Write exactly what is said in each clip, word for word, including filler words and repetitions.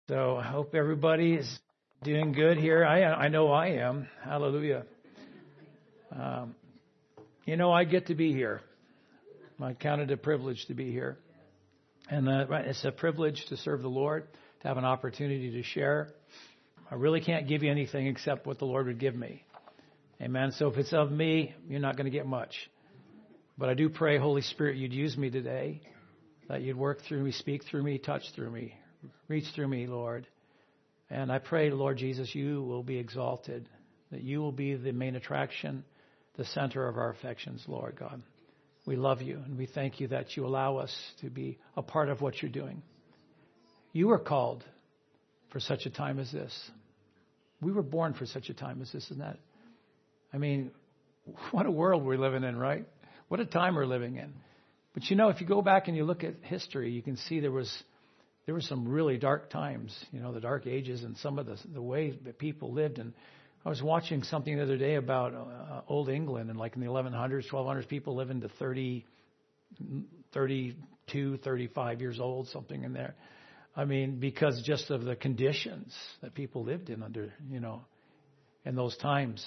So I hope everybody is doing good here. I I know I am. Hallelujah. Um, you know, I get to be here. I count it a privilege to be here. And uh, it's a privilege to serve the Lord, to have an opportunity to share. I really can't give you anything except what the Lord would give me. Amen. So if it's of me, you're not going to get much. But I do pray, Holy Spirit, you'd use me today, that you'd work through me, speak through me, touch through me. Reach through me, Lord. And I pray, Lord Jesus, you will be exalted, that you will be the main attraction, the center of our affections, Lord God. We love you, and we thank you that you allow us to be a part of what you're doing. You were called for such a time as this. We were born for such a time as this, isn't that? I mean, what a world we're living in, right? What a time we're living in. But you know, if you go back and you look at history, you can see there was There were some really dark times, you know, the dark ages and some of the the way that people lived. And I was watching something the other day about uh, old England, and like in the eleven hundreds, twelve hundreds, people living to thirty, thirty-two, thirty-five years old, something in there. I mean, because just of the conditions that people lived in under, you know, in those times.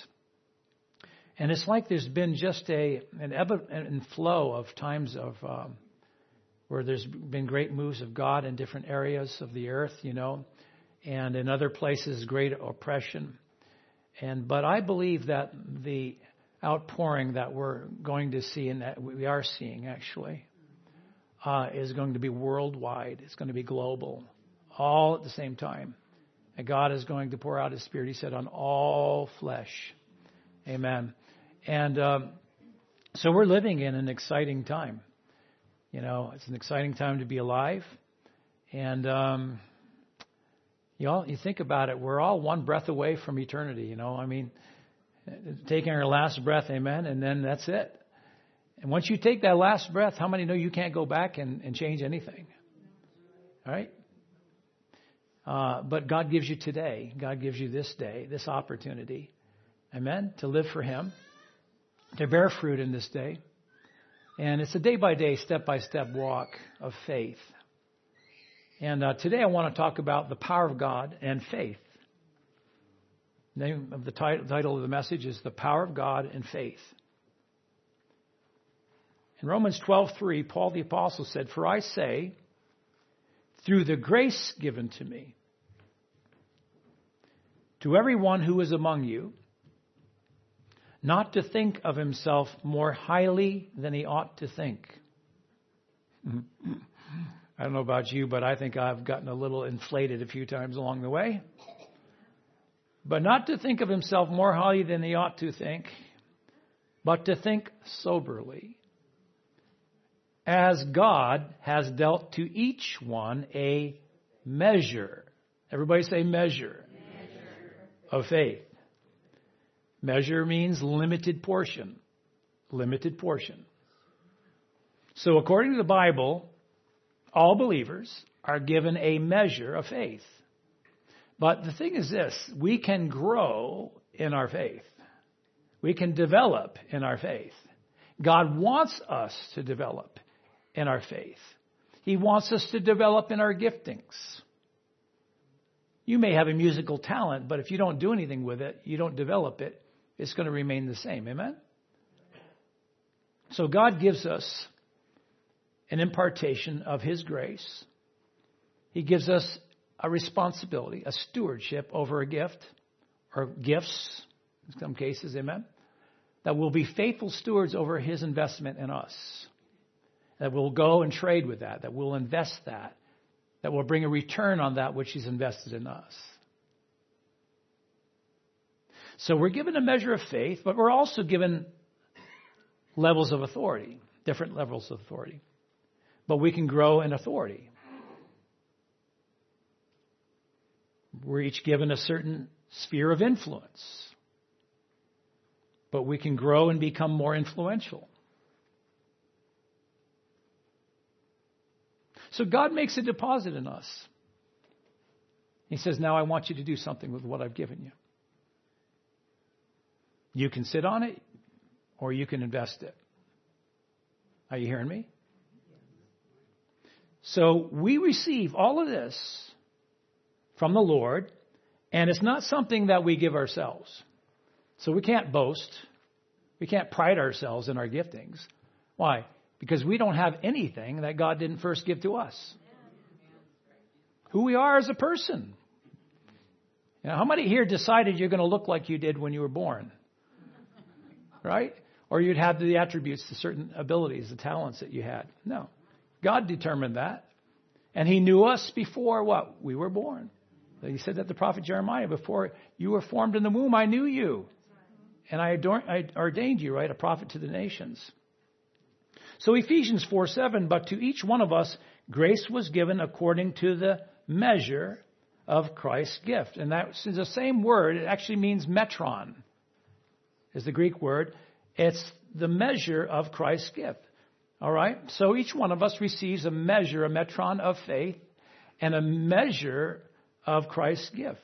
And it's like there's been just a an ebb and flow of times of um, where there's been great moves of God in different areas of the earth, you know, and in other places, great oppression. And but I believe that the outpouring that we're going to see, and that we are seeing actually, uh, is going to be worldwide. It's going to be global, all at the same time. And God is going to pour out His Spirit, He said, on all flesh. Amen. And um, so we're living in an exciting time. You know, it's an exciting time to be alive. And, um, you all, you think about it, we're all one breath away from eternity, you know. I mean, taking our last breath, amen, and then that's it. And once you take that last breath, how many know you can't go back and, and change anything? All right? Uh, but God gives you today. God gives you this day, this opportunity, amen, to live for Him, to bear fruit in this day. And it's a day-by-day, step-by-step walk of faith. And uh, today I want to talk about the power of God and faith. The name of the title, title of the message is The Power of God and Faith. In Romans twelve three, Paul the Apostle said, "For I say, through the grace given to me, to everyone who is among you, not to think of himself more highly than he ought to think." I don't know about you, but I think I've gotten a little inflated a few times along the way. But not to think of himself more highly than he ought to think, but to think soberly, as God has dealt to each one a measure. Everybody say measure, measure. Of faith. Measure means limited portion. Limited portion. So according to the Bible, all believers are given a measure of faith. But the thing is this, we can grow in our faith. We can develop in our faith. God wants us to develop in our faith. He wants us to develop in our giftings. You may have a musical talent, but if you don't do anything with it, you don't develop it, it's going to remain the same. Amen? So God gives us an impartation of His grace. He gives us a responsibility, a stewardship over a gift, or gifts, in some cases, amen? That we'll be faithful stewards over His investment in us. That we'll go and trade with that, that we'll invest that, that will bring a return on that which He's invested in us. So we're given a measure of faith, but we're also given levels of authority, different levels of authority. But we can grow in authority. We're each given a certain sphere of influence. But we can grow and become more influential. So God makes a deposit in us. He says, now I want you to do something with what I've given you. You can sit on it, or you can invest it. Are you hearing me? So we receive all of this from the Lord, and it's not something that we give ourselves. So we can't boast. We can't pride ourselves in our giftings. Why? Because we don't have anything that God didn't first give to us. Who we are as a person. You know, how many here decided you're going to look like you did when you were born? Right? Or you'd have the attributes, the certain abilities, the talents that you had. No. God determined that. And He knew us before what? We were born. He said that to the prophet Jeremiah, before you were formed in the womb, I knew you. And I, ador- I ordained you, right? A prophet to the nations. So Ephesians four seven, but to each one of us, grace was given according to the measure of Christ's gift. And that's the same word. It actually means metron, is the Greek word. It's the measure of Christ's gift. All right? So each one of us receives a measure, a metron of faith, and a measure of Christ's gift.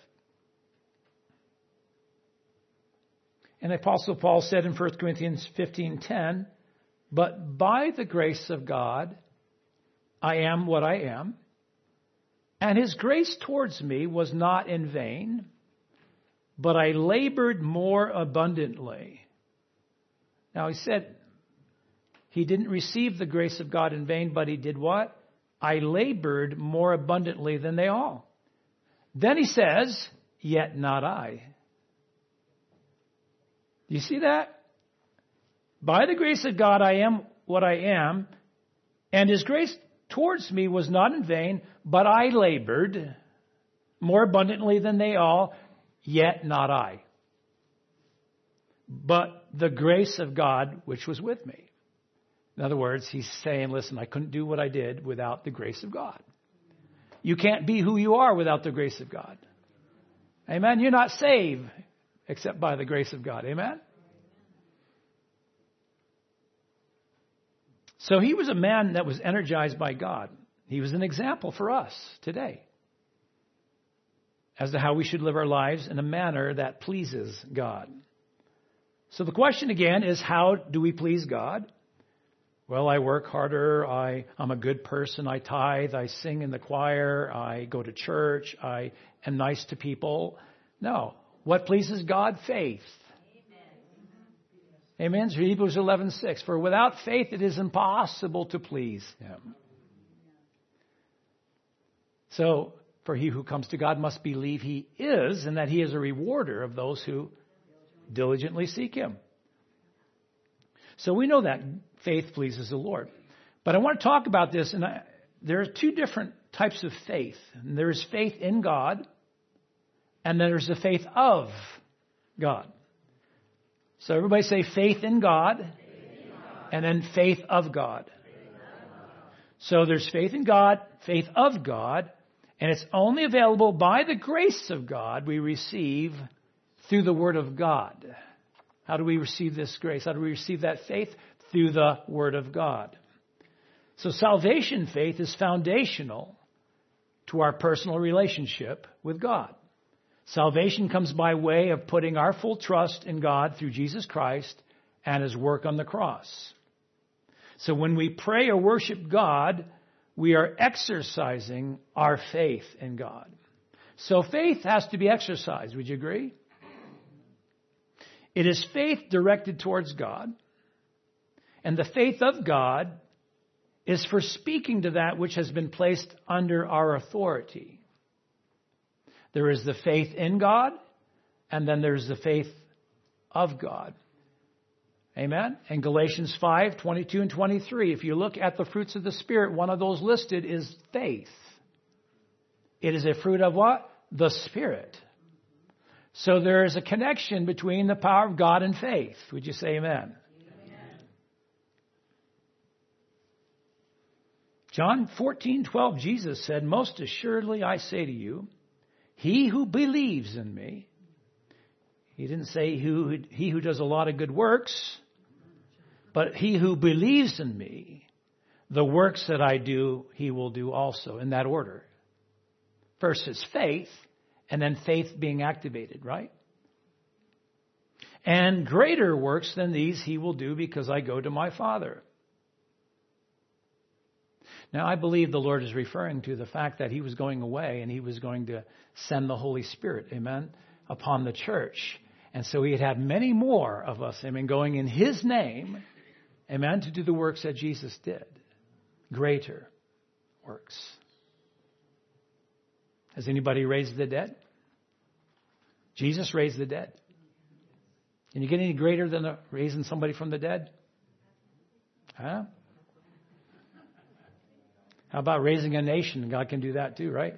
And the Apostle Paul said in First Corinthians fifteen ten, but by the grace of God, I am what I am, and His grace towards me was not in vain, but I labored more abundantly. Now he said he didn't receive the grace of God in vain, but he did what? I labored more abundantly than they all. Then he says, yet not I. Do you see that? By the grace of God, I am what I am, and His grace towards me was not in vain, but I labored more abundantly than they all, yet not I, but the grace of God which was with me. In other words, he's saying, listen, I couldn't do what I did without the grace of God. You can't be who you are without the grace of God. Amen? You're not saved except by the grace of God. Amen? So he was a man that was energized by God. He was an example for us today as to how we should live our lives in a manner that pleases God. So the question again is, how do we please God? Well, I work harder. I, I'm a good person. I tithe. I sing in the choir. I go to church. I am nice to people. No. What pleases God? Faith. Amen. Amen. So Hebrews eleven six. For without faith it is impossible to please Him. So, for he who comes to God must believe He is, and that He is a rewarder of those who diligently seek Him. So we know that faith pleases the Lord. But I want to talk about this, and I, there are two different types of faith. And there is faith in God, and then there's the faith of God. So everybody say faith in God, faith in God. And then faith of God. Faith of God. So there's faith in God, faith of God, and it's only available by the grace of God we receive through the Word of God. How do we receive this grace? How do we receive that faith? Through the Word of God. So salvation faith is foundational to our personal relationship with God. Salvation comes by way of putting our full trust in God through Jesus Christ and His work on the cross. So when we pray or worship God, we are exercising our faith in God. So faith has to be exercised. Would you agree? It is faith directed towards God. And the faith of God is for speaking to that which has been placed under our authority. There is the faith in God, and then there's the faith of God. Amen? In Galatians five, twenty-two and twenty-three, if you look at the fruits of the Spirit, one of those listed is faith. It is a fruit of what? The Spirit. So there is a connection between the power of God and faith. Would you say amen? Amen. John fourteen twelve, Jesus said, most assuredly I say to you, he who believes in me, he didn't say who, he who does a lot of good works, but he who believes in me, the works that I do, he will do also, in that order. First is faith, and then faith being activated, right? And greater works than these he will do because I go to my Father. Now, I believe the Lord is referring to the fact that he was going away and he was going to send the Holy Spirit, amen, upon the church. And so he'd have many more of us, amen, going in his name, amen, to do the works that Jesus did. Greater works. Has anybody raised the dead? Jesus raised the dead. Can you get any greater than the, raising somebody from the dead? Huh? How about raising a nation? God can do that too, right?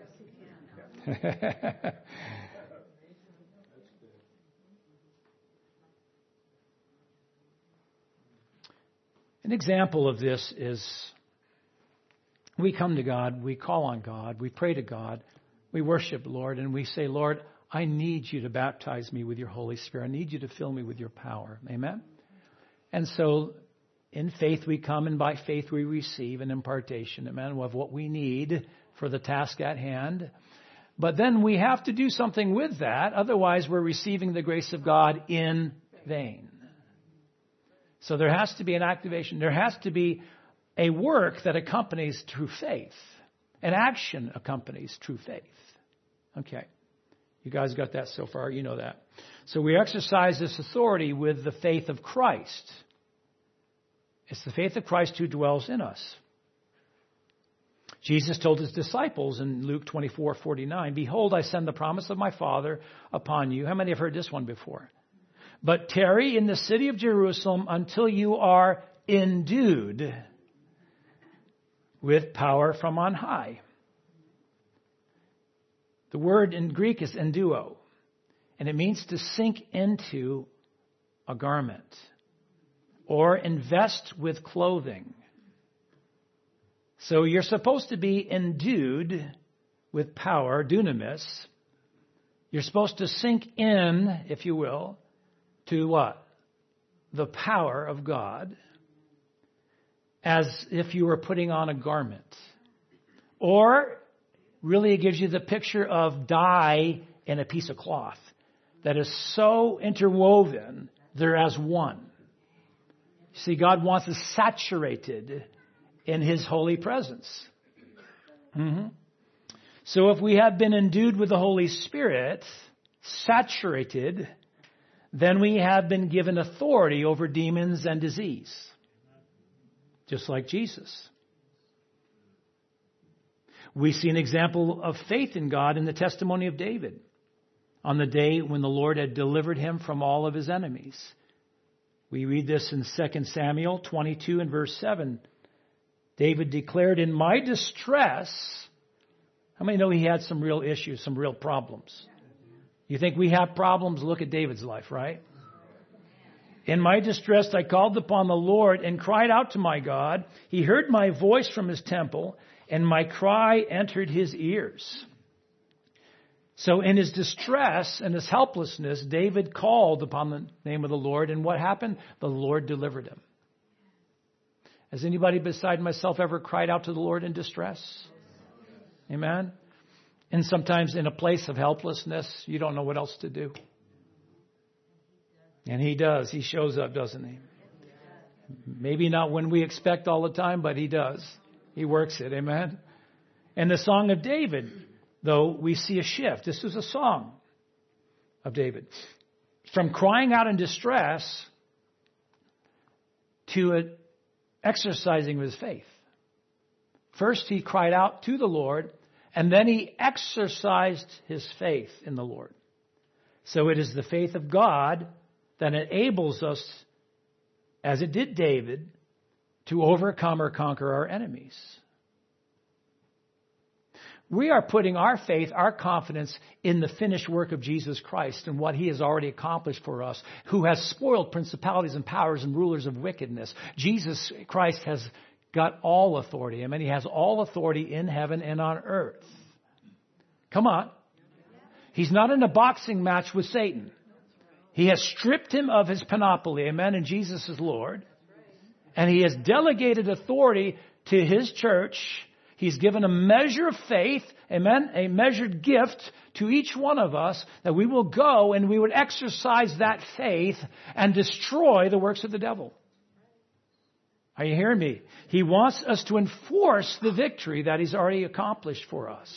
An example of this is we come to God, we call on God, we pray to God, we worship the Lord, and we say, Lord, I need you to baptize me with your Holy Spirit. I need you to fill me with your power. Amen? And so in faith we come, and by faith we receive an impartation, amen, of what we need for the task at hand. But then we have to do something with that. Otherwise, we're receiving the grace of God in vain. So there has to be an activation. There has to be a work that accompanies true faith. An action accompanies true faith. Okay. You guys got that so far? You know that. So we exercise this authority with the faith of Christ. It's the faith of Christ who dwells in us. Jesus told his disciples in Luke twenty-four forty-nine, behold, I send the promise of my Father upon you. How many have heard this one before? But tarry in the city of Jerusalem until you are endued with power from on high. The word in Greek is enduo, and it means to sink into a garment or invest with clothing. So you're supposed to be endued with power, dunamis. You're supposed to sink in, if you will, to what? The power of God, as if you were putting on a garment. Or really it gives you the picture of dye in a piece of cloth that is so interwoven, they're as one. See, God wants us saturated in his holy presence. Mm-hmm. So if we have been endued with the Holy Spirit, saturated, then we have been given authority over demons and disease. Just like Jesus. We see an example of faith in God in the testimony of David on the day when the Lord had delivered him from all of his enemies. We read this in Second Samuel twenty-two and verse seven. David declared, in my distress, how many know he had some real issues, some real problems? You think we have problems? Look at David's life, right? In my distress, I called upon the Lord and cried out to my God. He heard my voice from his temple, and my cry entered his ears. So in his distress and his helplessness, David called upon the name of the Lord. And what happened? The Lord delivered him. Has anybody beside myself ever cried out to the Lord in distress? Amen? And sometimes in a place of helplessness, you don't know what else to do. And he does. He shows up, doesn't he? Maybe not when we expect all the time, but he does. He works it. Amen? And the Song of David, though, we see a shift. This was a song of David. From crying out in distress to a exercising his faith. First, he cried out to the Lord, and then he exercised his faith in the Lord. So it is the faith of God that enables us, as it did David, to overcome or conquer our enemies. We are putting our faith, our confidence in the finished work of Jesus Christ and what he has already accomplished for us, who has spoiled principalities and powers and rulers of wickedness. Jesus Christ has got all authority. I mean, he has all authority in heaven and on earth. Come on. He's not in a boxing match with Satan. He has stripped him of his panoply. Amen. And Jesus is Lord. And he has delegated authority to his church. He's given a measure of faith, amen, a measured gift to each one of us that we will go and we would exercise that faith and destroy the works of the devil. Are you hearing me? He wants us to enforce the victory that He's already accomplished for us.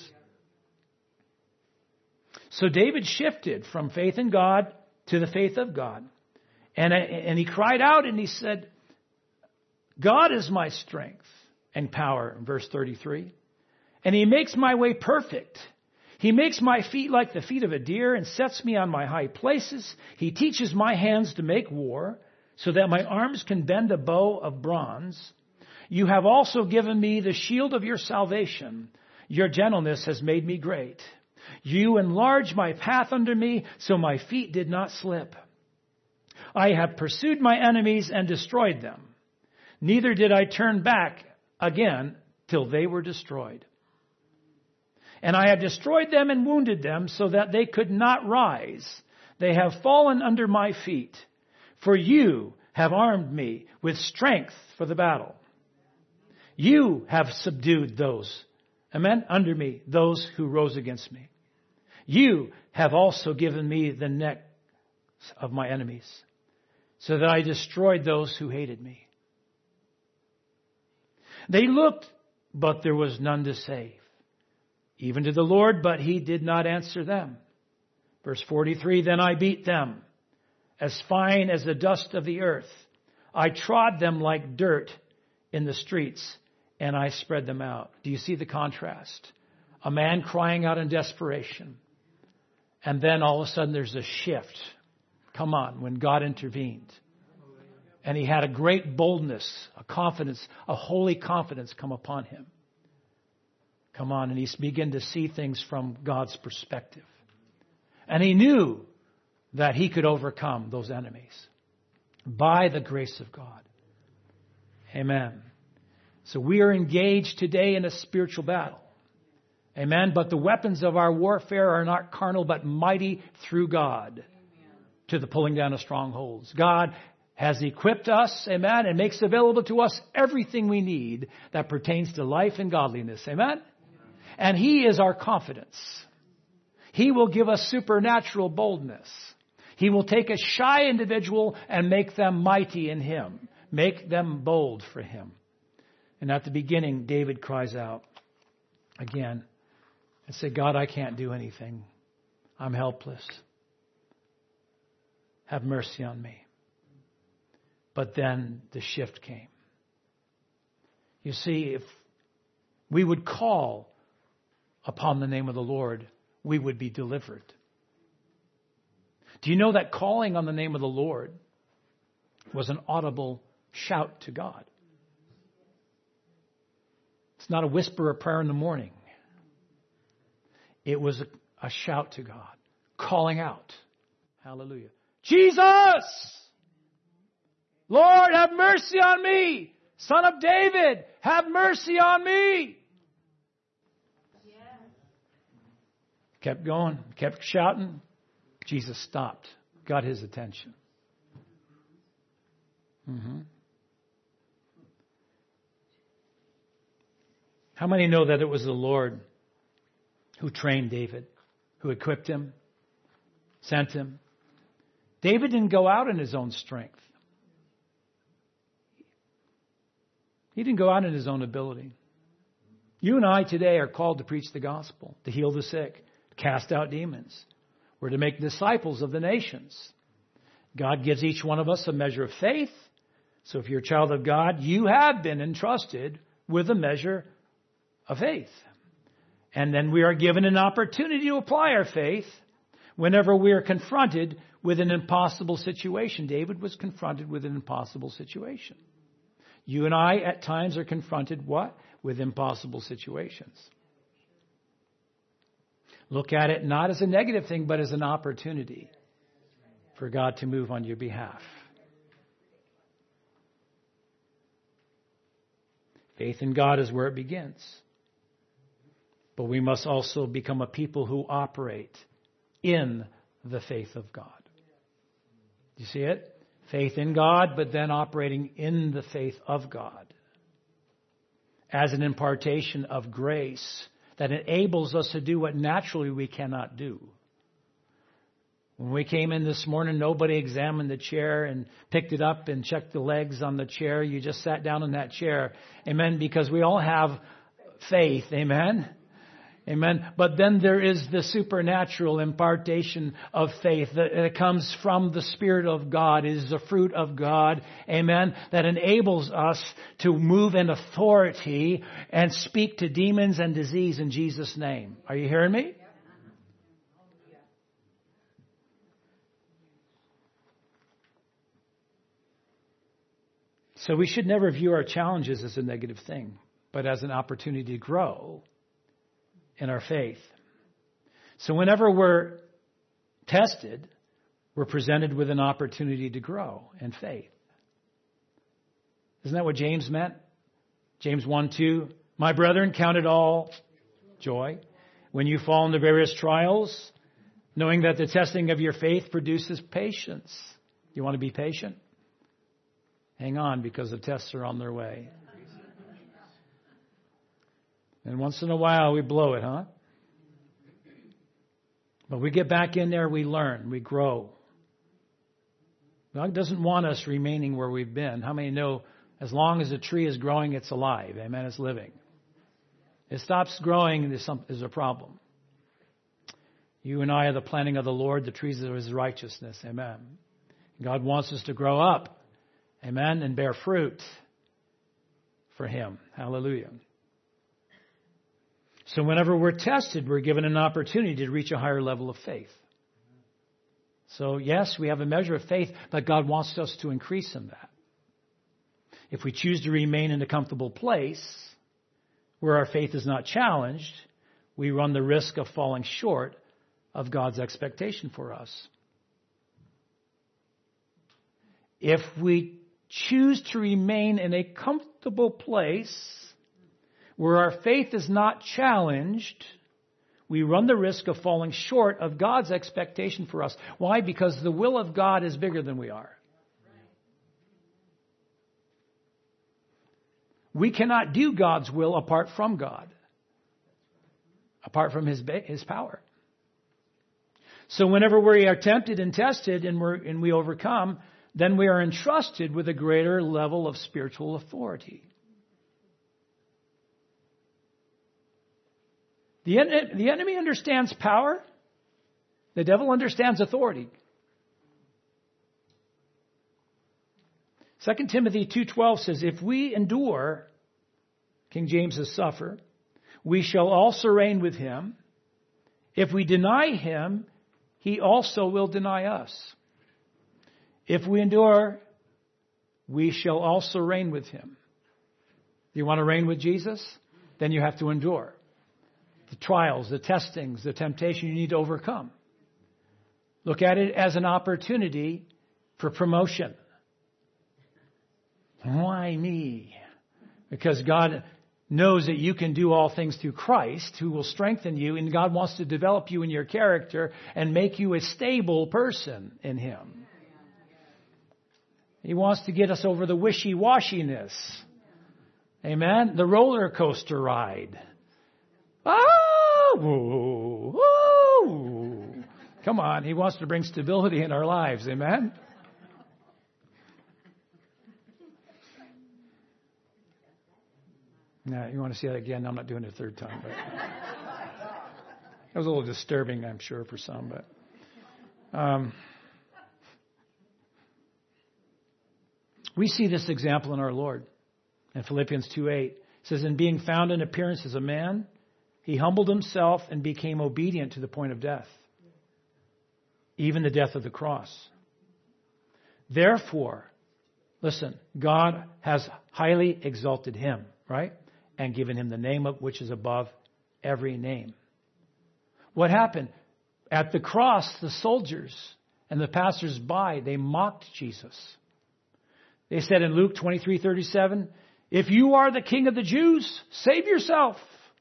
So David shifted from faith in God to the faith of God. And, and he cried out and he said, God is my strength and power, in verse thirty-three. And He makes my way perfect. He makes my feet like the feet of a deer and sets me on my high places. He teaches my hands to make war, so that my arms can bend a bow of bronze. You have also given me the shield of your salvation. Your gentleness has made me great. You enlarged my path under me, so my feet did not slip. I have pursued my enemies and destroyed them. Neither did I turn back again till they were destroyed. And I have destroyed them and wounded them, so that they could not rise. They have fallen under my feet. For you have armed me with strength for the battle. You have subdued those, amen, under me, those who rose against me. You have also given me the necks of my enemies, so that I destroyed those who hated me. They looked, but there was none to save. Even to the Lord, but He did not answer them. Verse forty-three, then I beat them, as fine as the dust of the earth. I trod them like dirt in the streets, and I spread them out. Do you see the contrast? A man crying out in desperation. And then all of a sudden there's a shift. Come on, when God intervened. And he had a great boldness, a confidence, a holy confidence come upon him. Come on, and he began to see things from God's perspective. And he knew that he could overcome those enemies by the grace of God. Amen. So we are engaged today in a spiritual battle. Amen. But the weapons of our warfare are not carnal, but mighty through God. Amen. To the pulling down of strongholds. God has equipped us, amen, and makes available to us everything we need that pertains to life and godliness. Amen. Amen. And He is our confidence. He will give us supernatural boldness. He will take a shy individual and make them mighty in Him. Make them bold for Him. And at the beginning, David cries out again and said, God, I can't do anything. I'm helpless. Have mercy on me. But then the shift came. You see, if we would call upon the name of the Lord, we would be delivered. Do you know that calling on the name of the Lord was an audible shout to God? It's not a whisper of prayer in the morning. It was a, a shout to God, calling out. Hallelujah. Jesus! Lord, have mercy on me! Son of David, have mercy on me! Yeah. Kept going, kept shouting. Jesus stopped, got his attention. Mm-hmm. How many know that it was the Lord who trained David, who equipped him, sent him? David didn't go out in his own strength. He didn't go out in his own ability. You and I today are called to preach the gospel, to heal the sick, to cast out demons. We're to make disciples of the nations. God gives each one of us a measure of faith. So if you're a child of God, you have been entrusted with a measure of faith. And then we are given an opportunity to apply our faith whenever we are confronted with an impossible situation. David was confronted with an impossible situation. You and I at times are confronted what? With impossible situations. Look at it not as a negative thing, but as an opportunity for God to move on your behalf. Faith in God is where it begins. But we must also become a people who operate in the faith of God. Do you see it? Faith in God, but then operating in the faith of God as an impartation of grace that enables us to do what naturally we cannot do. When we came in this morning, nobody examined the chair and picked it up and checked the legs on the chair. You just sat down in that chair. Amen. Because we all have faith. Amen. Amen. But then there is the supernatural impartation of faith that comes from the Spirit of God. It is the fruit of God. Amen. That enables us to move in authority and speak to demons and disease in Jesus' name. Are you hearing me? So we should never view our challenges as a negative thing, but as an opportunity to grow in our faith. So whenever we're tested, we're presented with an opportunity to grow in faith. Isn't that what James meant? James one two, my brethren, count it all joy when you fall into various trials, knowing that the testing of your faith produces patience. You want to be patient? Hang on, because the tests are on their way. And once in a while we blow it, huh? But we get back in there, we learn, we grow. God doesn't want us remaining where we've been. How many know as long as a tree is growing, it's alive? Amen, it's living. It stops growing, there's a problem. You and I are the planting of the Lord, the trees of His righteousness. Amen. God wants us to grow up. Amen. And bear fruit for Him. Hallelujah. So whenever we're tested, we're given an opportunity to reach a higher level of faith. So yes, we have a measure of faith, but God wants us to increase in that. If we choose to remain in a comfortable place where our faith is not challenged, we run the risk of falling short of God's expectation for us. If we choose to remain in a comfortable place where our faith is not challenged, we run the risk of falling short of God's expectation for us. Why? Because the will of God is bigger than we are. We cannot do God's will apart from God, apart from His, His power. So whenever we are tempted and tested and, we're, and we overcome, then we are entrusted with a greater level of spiritual authority. The, en- the enemy understands power. The devil understands authority. Second Timothy two twelve says, if we endure, King James says suffer, we shall also reign with Him. If we deny Him, He also will deny us. If we endure, we shall also reign with Him. You want to reign with Jesus? Then you have to endure. The trials, the testings, the temptation you need to overcome. Look at it as an opportunity for promotion. Why me? Because God knows that you can do all things through Christ, who will strengthen you, and God wants to develop you in your character and make you a stable person in Him. He wants to get us over the wishy-washiness. Amen? The roller coaster ride. Oh! Woo! Come on. He wants to bring stability in our lives. Amen? Now, you want to see that again? I'm not doing it a third time. But that was a little disturbing, I'm sure, for some. But um, we see this example in our Lord. In Philippians two eight, it says, in being found in appearance as a man, He humbled Himself and became obedient to the point of death, even the death of the cross. Therefore, listen, God has highly exalted Him, right? And given Him the name of which is above every name. What happened? At the cross, the soldiers and the passers-by, they mocked Jesus. They said in Luke twenty-three thirty-seven, if you are the King of the Jews, save yourself.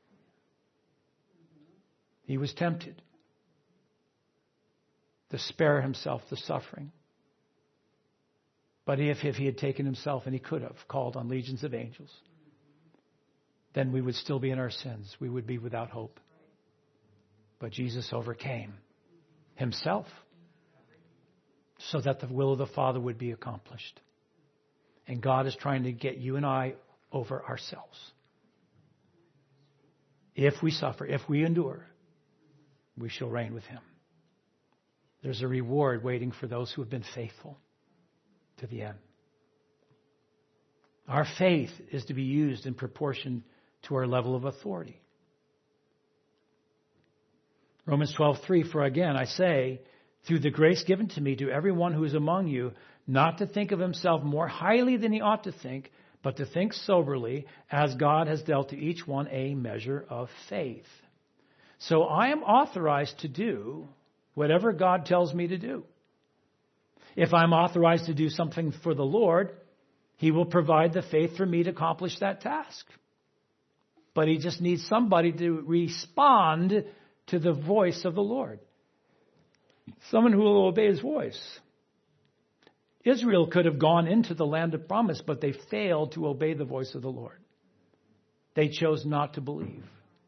He was tempted to spare Himself the suffering. But if, if He had taken Himself, and He could have called on legions of angels, then we would still be in our sins. We would be without hope. But Jesus overcame Himself so that the will of the Father would be accomplished. And God is trying to get you and I over ourselves. If we suffer, if we endure, we shall reign with him. There's a reward waiting for those who have been faithful to the end. Our faith is to be used in proportion to our level of authority. Romans twelve three, for again I say, through the grace given to me, to everyone who is among you, not to think of himself more highly than he ought to think, but to think soberly, as God has dealt to each one a measure of faith. So I am authorized to do whatever God tells me to do. If I'm authorized to do something for the Lord, he will provide the faith for me to accomplish that task. But he just needs somebody to respond to the voice of the Lord. Someone who will obey his voice. Israel could have gone into the land of promise, but they failed to obey the voice of the Lord. They chose not to believe.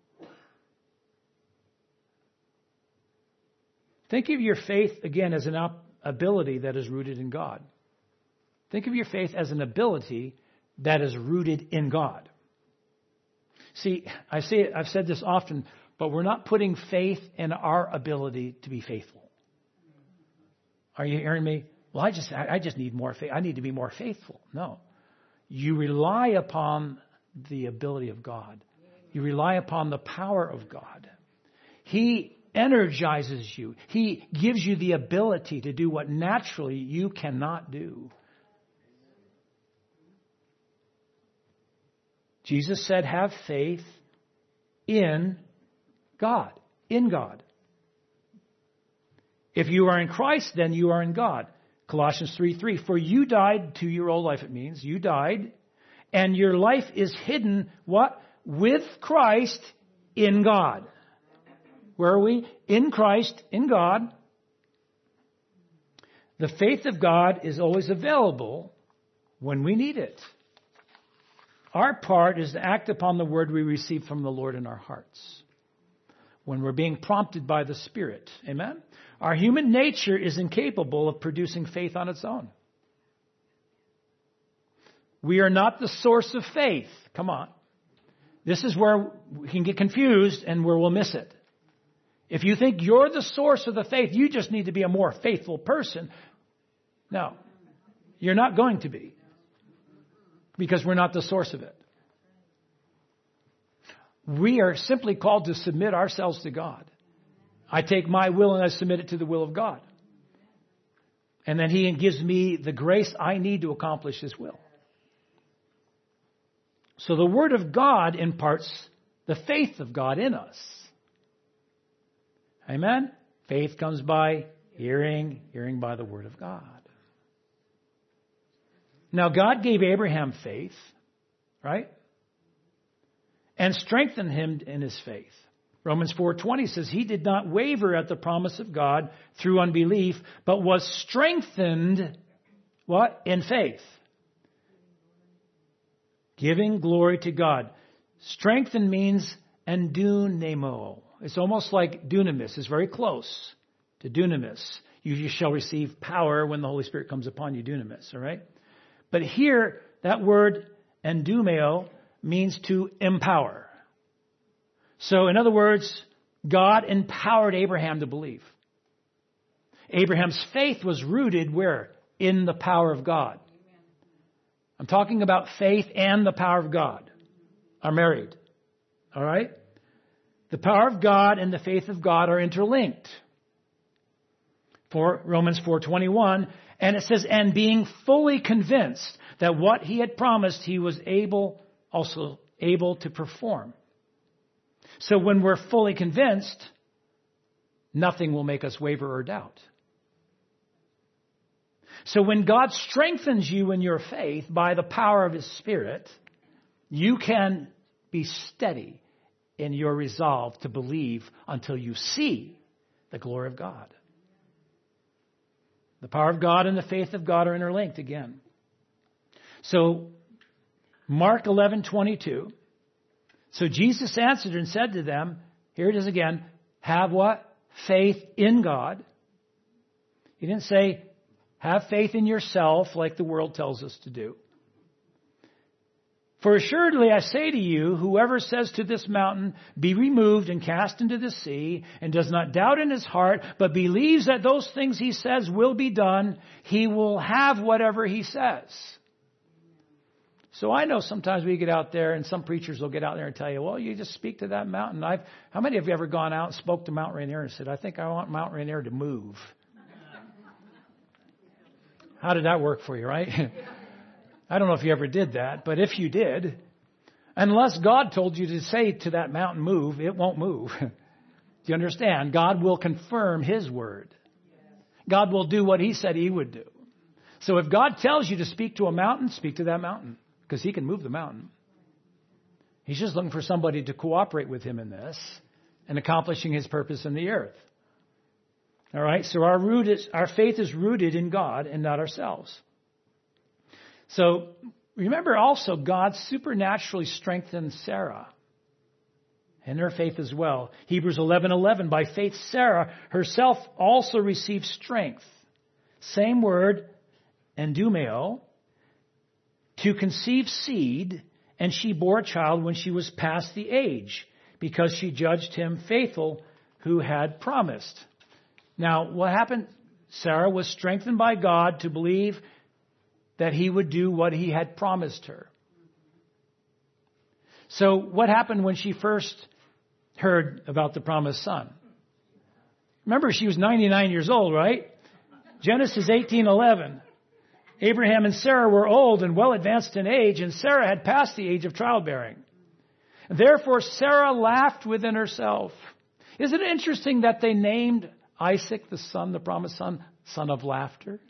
Think of your faith, again, as an ability that is rooted in God. Think of your faith as an ability that is rooted in God. See, I say it, I've said this often, but we're not putting faith in our ability to be faithful. Are you hearing me? Well, I just I just need more faith. I need to be more faithful. No. You rely upon the ability of God. You rely upon the power of God. He energizes you. He gives you the ability to do what naturally you cannot do. Jesus said, have faith in God. In God. If you are in Christ, then you are in God. Colossians three three, for you died to your old life, it means. You died, and your life is hidden, what? With Christ in God. Where are we? In Christ, in God. The faith of God is always available when we need it. Our part is to act upon the word we receive from the Lord in our hearts. When we're being prompted by the Spirit. Amen? Our human nature is incapable of producing faith on its own. We are not the source of faith. Come on. This is where we can get confused and where we'll miss it. If you think you're the source of the faith, you just need to be a more faithful person. No, you're not going to be. Because we're not the source of it. We are simply called to submit ourselves to God. I take my will and I submit it to the will of God. And then he gives me the grace I need to accomplish his will. So the word of God imparts the faith of God in us. Amen? Faith comes by hearing, hearing by the word of God. Now God gave Abraham faith, right? And strengthened him in his faith. Romans four twenty says he did not waver at the promise of God through unbelief, but was strengthened, what? In faith. Giving glory to God. Strengthen means endunamo. It's almost like dunamis. It's very close to dunamis. You shall receive power when the Holy Spirit comes upon you, dunamis, all right? But here, that word endumeo means to empower. So, in other words, God empowered Abraham to believe. Abraham's faith was rooted where? In the power of God. I'm talking about faith and the power of God are married. All right? The power of God and the faith of God are interlinked. For Romans four twenty-one, and it says, and being fully convinced that what he had promised he was able, also able to perform. So when we're fully convinced, nothing will make us waver or doubt. So when God strengthens you in your faith by the power of his Spirit, you can be steady in your resolve to believe until you see the glory of God. The power of God and the faith of God are interlinked again. So, Mark eleven twenty-two. So Jesus answered and said to them, here it is again, have what? Faith in God. He didn't say, have faith in yourself like the world tells us to do. For assuredly I say to you, whoever says to this mountain, be removed and cast into the sea, and does not doubt in his heart, but believes that those things he says will be done, he will have whatever he says. So I know sometimes we get out there, and some preachers will get out there and tell you, well, you just speak to that mountain. I've, how many of you ever gone out and spoke to Mount Rainier and said, I think I want Mount Rainier to move? How did that work for you, right? I don't know if you ever did that, but if you did, unless God told you to say to that mountain, move, it won't move. Do you understand? God will confirm His word. God will do what He said He would do. So if God tells you to speak to a mountain, speak to that mountain, because He can move the mountain. He's just looking for somebody to cooperate with Him in this and accomplishing His purpose in the earth. All right, so our root is, our faith is rooted in God and not ourselves. So remember also, God supernaturally strengthened Sarah and her faith as well. Hebrews eleven eleven, by faith Sarah herself also received strength. Same word, endumeo, to conceive seed, and she bore a child when she was past the age, because she judged him faithful who had promised. Now, what happened? Sarah was strengthened by God to believe that He would do what He had promised her. So what happened when she first heard about the promised son? Remember, she was ninety-nine years old, right? Genesis eighteen eleven. Abraham and Sarah were old and well advanced in age, and Sarah had passed the age of childbearing. Therefore, Sarah laughed within herself. Isn't it interesting that they named Isaac, the son, the promised son, son of laughter?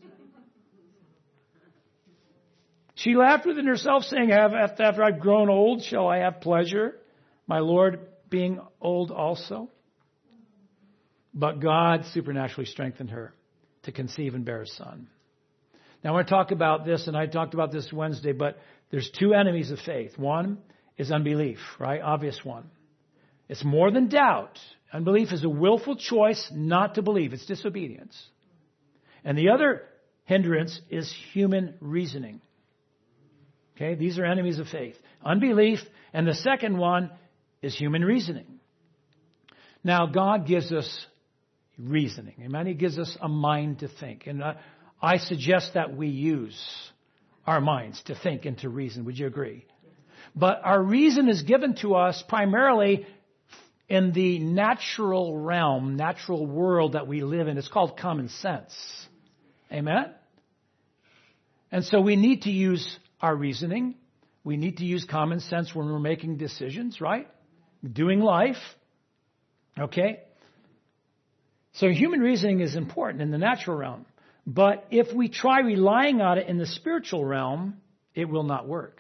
She laughed within herself, saying, after I've grown old, shall I have pleasure, my Lord being old also? But God supernaturally strengthened her to conceive and bear a son. Now, I want to talk about this, and I talked about this Wednesday, but there's two enemies of faith. One is unbelief, right? Obvious one. It's more than doubt. Unbelief is a willful choice not to believe. It's disobedience. And the other hindrance is human reasoning. Okay, these are enemies of faith. Unbelief, and the second one is human reasoning. Now, God gives us reasoning. Amen? He gives us a mind to think. And I, I suggest that we use our minds to think and to reason. Would you agree? But our reason is given to us primarily in the natural realm, natural world that we live in. It's called common sense. Amen? And so we need to use our reasoning. We need to use common sense when we're making decisions, right? Doing life. Okay? So human reasoning is important in the natural realm. But if we try relying on it in the spiritual realm, it will not work.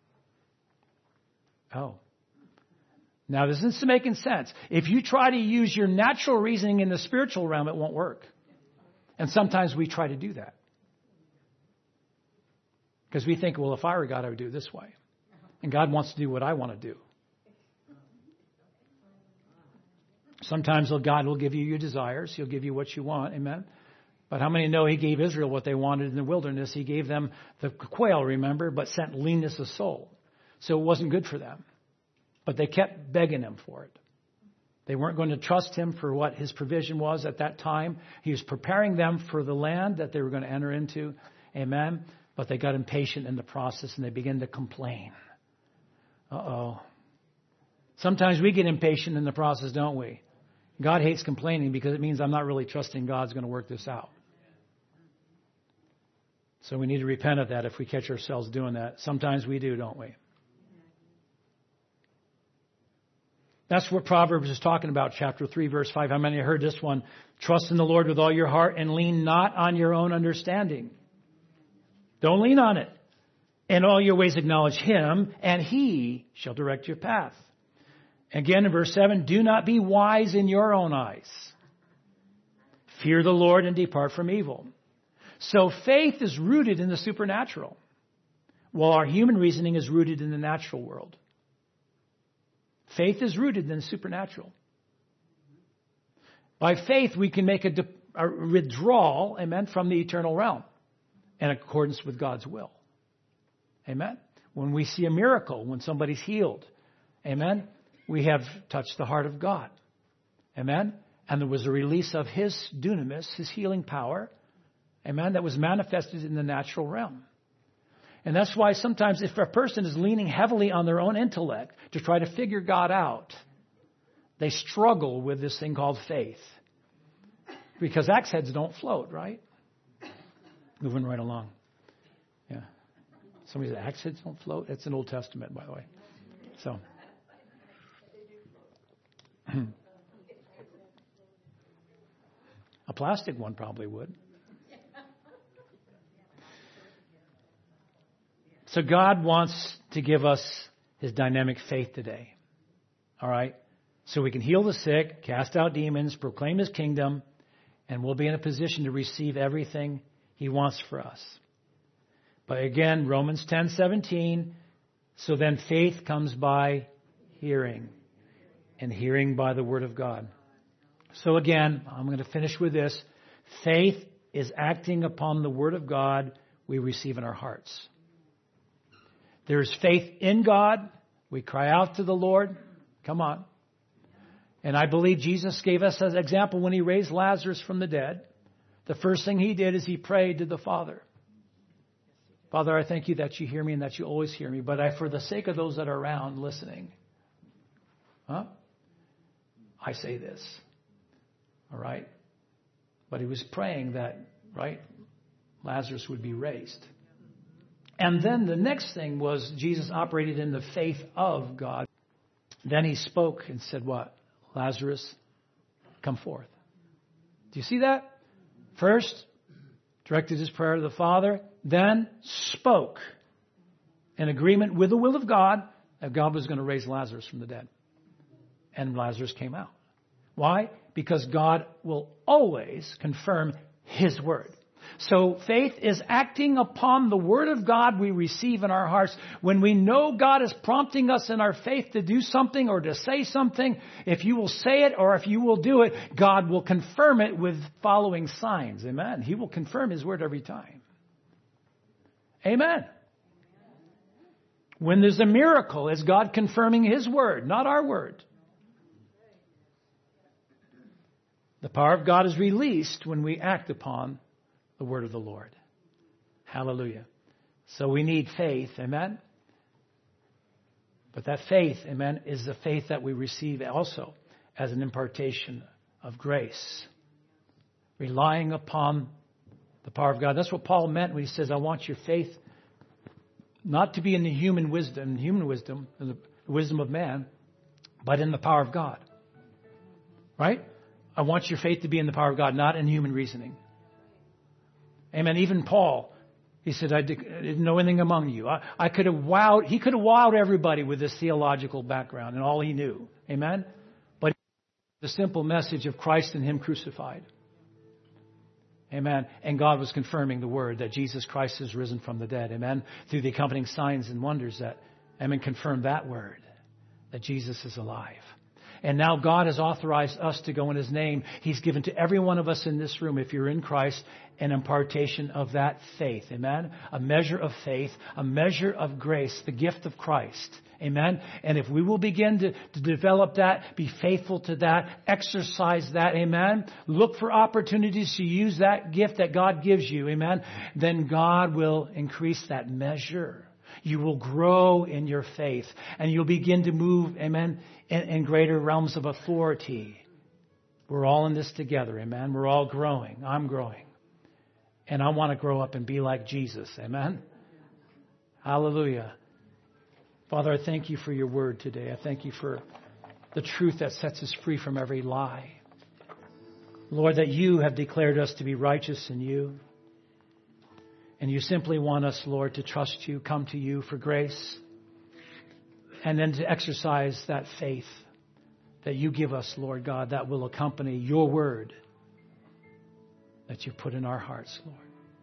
Oh. Now, this isn't making sense. If you try to use your natural reasoning in the spiritual realm, it won't work. And sometimes we try to do that. Because we think, well, if I were God, I would do it this way. And God wants to do what I want to do. Sometimes God will give you your desires. He'll give you what you want. Amen. But how many know He gave Israel what they wanted in the wilderness? He gave them the quail, remember, but sent leanness of soul. So it wasn't good for them. But they kept begging Him for it. They weren't going to trust Him for what His provision was at that time. He was preparing them for the land that they were going to enter into. Amen. But they got impatient in the process and they began to complain. Uh-oh. Sometimes we get impatient in the process, don't we? God hates complaining because it means I'm not really trusting God's going to work this out. So we need to repent of that if we catch ourselves doing that. Sometimes we do, don't we? That's what Proverbs is talking about, chapter three, verse five. How many heard this one? Trust in the Lord with all your heart and lean not on your own understanding. Don't lean on it. In all your ways acknowledge Him, and He shall direct your path. Again, in verse seven, do not be wise in your own eyes. Fear the Lord and depart from evil. So faith is rooted in the supernatural, while our human reasoning is rooted in the natural world. Faith is rooted in the supernatural. By faith, we can make a de- a withdrawal, amen, from the eternal realm in accordance with God's will. Amen. When we see a miracle, when somebody's healed, amen, we have touched the heart of God. Amen. And there was a release of His dunamis, His healing power, amen, that was manifested in the natural realm. And that's why sometimes if a person is leaning heavily on their own intellect to try to figure God out, they struggle with this thing called faith. Because axe heads don't float, right? Moving right along. Yeah. Somebody said axe heads don't float? It's an Old Testament, by the way. So. A plastic one probably would. So God wants to give us His dynamic faith today. All right? So we can heal the sick, cast out demons, proclaim His kingdom, and we'll be in a position to receive everything He wants for us. But again, Romans ten seventeen, so then faith comes by hearing, and hearing by the Word of God. So again, I'm going to finish with this. Faith is acting upon the Word of God we receive in our hearts. There is faith in God. We cry out to the Lord. Come on. And I believe Jesus gave us as an example when He raised Lazarus from the dead. The first thing He did is He prayed to the Father. Father, I thank You that You hear me and that You always hear me. But I, for the sake of those that are around listening, huh? I say this. All right? But He was praying that, right, Lazarus would be raised. And then the next thing was Jesus operated in the faith of God. Then He spoke and said what? Lazarus, come forth. Do you see that? First, directed His prayer to the Father, then spoke in agreement with the will of God that God was going to raise Lazarus from the dead. And Lazarus came out. Why? Because God will always confirm His word. So faith is acting upon the Word of God we receive in our hearts. When we know God is prompting us in our faith to do something or to say something, if you will say it or if you will do it, God will confirm it with following signs. Amen. He will confirm His Word every time. Amen. When there's a miracle, it's God confirming His Word, not our word. The power of God is released when we act upon the word of the Lord. Hallelujah. So we need faith. Amen. But that faith, amen, is the faith that we receive also as an impartation of grace. Relying upon the power of God. That's what Paul meant when he says, I want your faith not to be in the human wisdom, human wisdom, the wisdom of man, but in the power of God. Right? I want your faith to be in the power of God, not in human reasoning. Amen. Even Paul, he said, I didn't know anything among you. I, I could have wowed, he could have wowed everybody with his theological background and all he knew. Amen. But the simple message of Christ and Him crucified. Amen. And God was confirming the word that Jesus Christ is risen from the dead. Amen. Through the accompanying signs and wonders that, amen, confirmed that word, that Jesus is alive. And now God has authorized us to go in His name. He's given to every one of us in this room, if you're in Christ, an impartation of that faith. Amen? A measure of faith, a measure of grace, the gift of Christ. Amen? And if we will begin to, to develop that, be faithful to that, exercise that, amen? Look for opportunities to use that gift that God gives you, amen? Then God will increase that measure. You will grow in your faith and you'll begin to move, amen, in, in greater realms of authority. We're all in this together, amen. We're all growing. I'm growing. And I want to grow up and be like Jesus, amen. Hallelujah. Father, I thank You for Your word today. I thank You for the truth that sets us free from every lie. Lord, that You have declared us to be righteous in You. And You simply want us, Lord, to trust You, come to You for grace, and then to exercise that faith that You give us, Lord God, that will accompany Your word that You put in our hearts, Lord.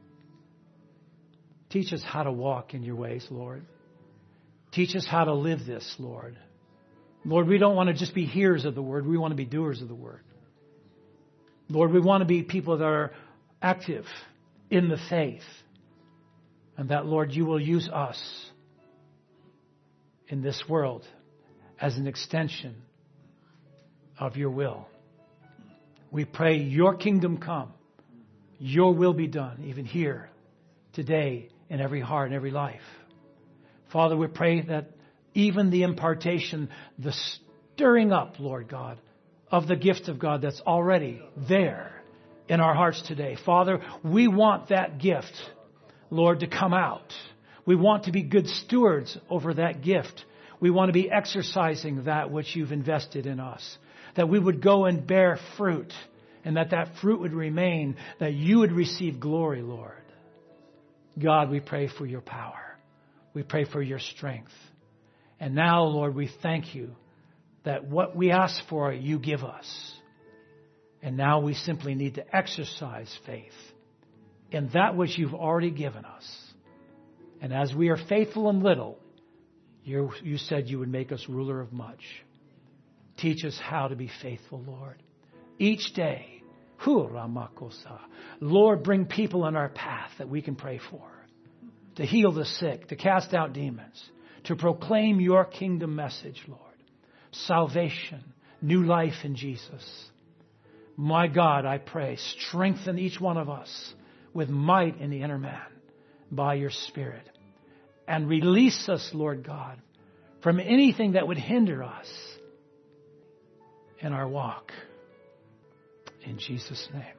Teach us how to walk in Your ways, Lord. Teach us how to live this, Lord. Lord, we don't want to just be hearers of the word. We want to be doers of the word. Lord, we want to be people that are active in the faith. And that, Lord, you will use us in this world as an extension of your will. We pray your kingdom come, your will be done, even here, today, in every heart and every life. Father, we pray that even the impartation, the stirring up, Lord God, of the gift of God that's already there in our hearts today. Father, we want that gift, Lord, to come out. We want to be good stewards over that gift. We want to be exercising that which you've invested in us. That we would go and bear fruit, and that that fruit would remain, that you would receive glory, Lord. God, we pray for your power. We pray for your strength. And now, Lord, we thank you that what we ask for, you give us. And now we simply need to exercise faith in that which you've already given us. And as we are faithful in little, you, you said you would make us ruler of much. Teach us how to be faithful, Lord. Each day, Lord, bring people in our path that we can pray for. To heal the sick, to cast out demons, to proclaim your kingdom message, Lord. Salvation, new life in Jesus. My God, I pray, strengthen each one of us with might in the inner man by your Spirit. And release us, Lord God, from anything that would hinder us in our walk. In Jesus' name.